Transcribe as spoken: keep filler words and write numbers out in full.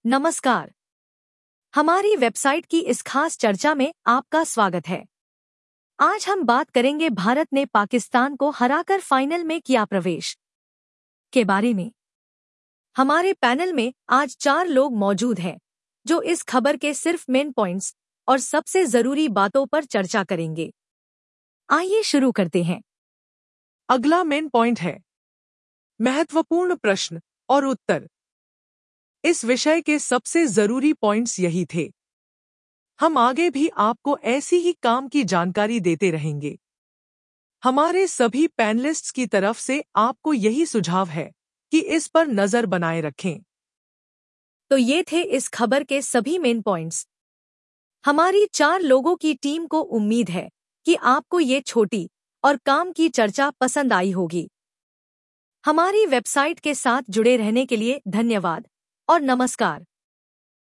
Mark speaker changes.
Speaker 1: नमस्कार। हमारी वेबसाइट की इस खास चर्चा में आपका स्वागत है। आज हम बात करेंगे भारत ने पाकिस्तान को हराकर फाइनल में किया प्रवेश के बारे में। हमारे पैनल में आज चार लोग मौजूद हैं जो इस खबर के सिर्फ मेन पॉइंट्स और सबसे जरूरी बातों पर चर्चा करेंगे। आइए शुरू करते हैं।
Speaker 2: अगला मेन पॉइंट है महत्वपूर्ण प्रश्न और उत्तर। इस विषय के सबसे जरूरी पॉइंट्स यही थे। हम आगे भी आपको ऐसी ही काम की जानकारी देते रहेंगे। हमारे सभी पैनलिस्ट्स की तरफ से आपको यही सुझाव है कि इस पर नजर बनाए रखें।
Speaker 1: तो ये थे इस खबर के सभी मेन पॉइंट्स। हमारी चार लोगों की टीम को उम्मीद है कि आपको ये छोटी और काम की चर्चा पसंद आई होगी। हमारी वेबसाइट के साथ जुड़े रहने के लिए धन्यवाद और नमस्कार।